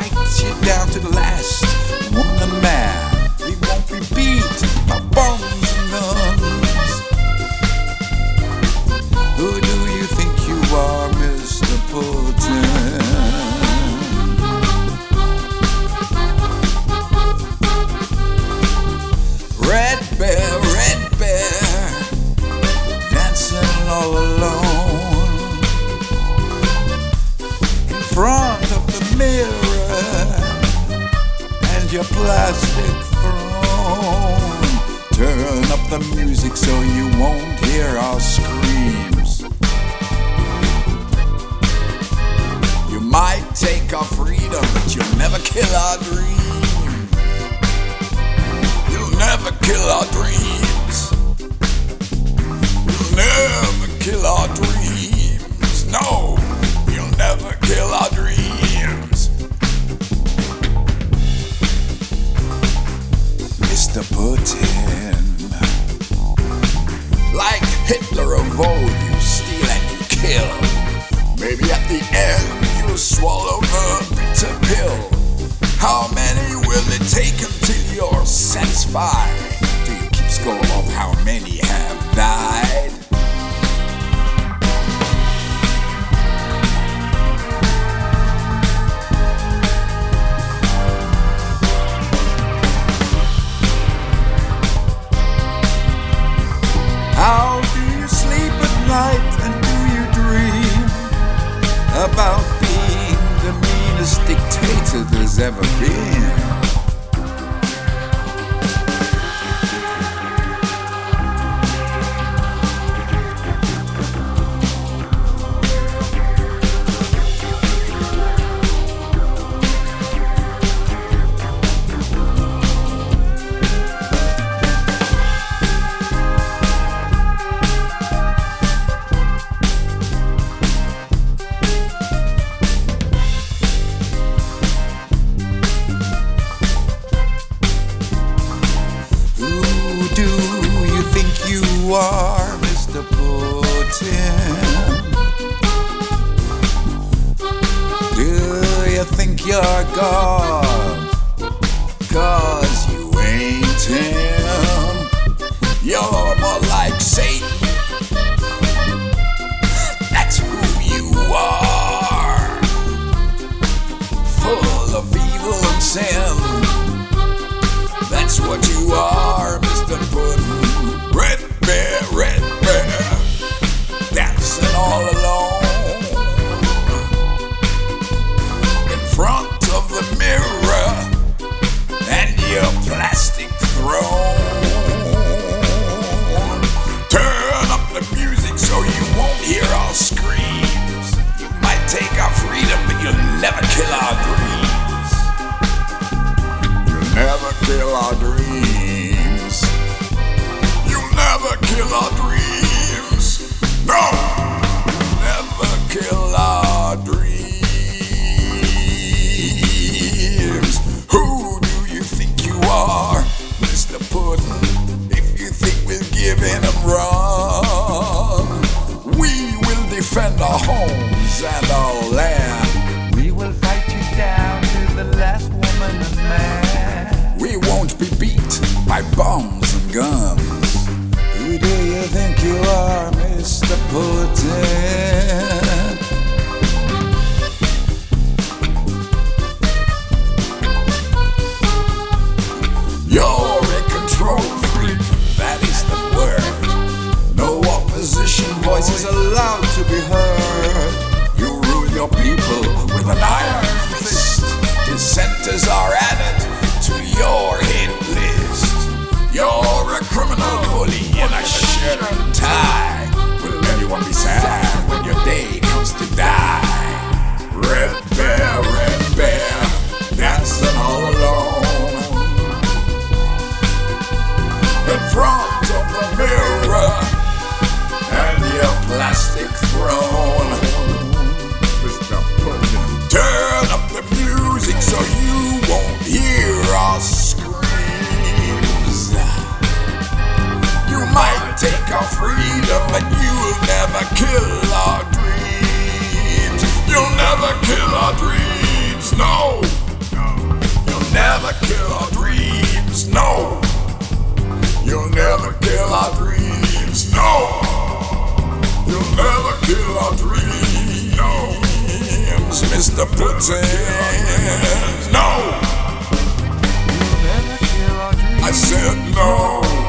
fight you down to the last woman man. We won't be beat by bombs and guns. Who do you think you are, Mr. Putin? Red bear, dancing all alone in front of the mirror and your plastic throne. Turn up the music so you won't hear our screams. You might take our freedom, but you'll never kill our dreams. You'll never kill our dreams. You'll never kill our dreams. No, you'll never kill our dreams. Mr. Putin, like Hitler of old, you steal and you kill. Maybe at the end you'll swallow the bitter pill. How many will it take until you're satisfied? Do you keep score of how many have died? How do you sleep at night, and do you dream about being the meanest dictator there's ever been? You are Mr. Putin. Do you think you're God? 'Cause you ain't him. You're more like Satan. That's who you are. Full of evil and sin. That's what you are, Mr. Putin. Red bear, dancing all alone in front of the mirror and your plastic throne. Turn up the music so you won't hear our screams. You might take our freedom, but you'll never kill our dreams. You'll never kill our dreams. Never kill our dreams. No, never kill our dreams. Who do you think you are, Mr. Putin? If you think we'll give in and run, we will defend our homes and our land. We will fight you down to the last woman and man. We won't be beat by bombs and guns. Who do you think you are, Mr. Putin? You're a control freak, that is the word. No opposition voice is allowed to be heard. You rule your people with an iron fist. Dissenters are added to your hit list. You're a criminal bully in a shirt and tie. Will anyone be sad when your day comes to die? Red bear, dancing all alone in front of the mirror and your plastic throne. Turn up the music so you won't hear our screams. You might take our freedom, but you'll never kill our dreams. You'll never kill our dreams. No, No, you'll never kill our dreams. No, you'll never kill our dreams. No, Mr. Putin. No, I said no.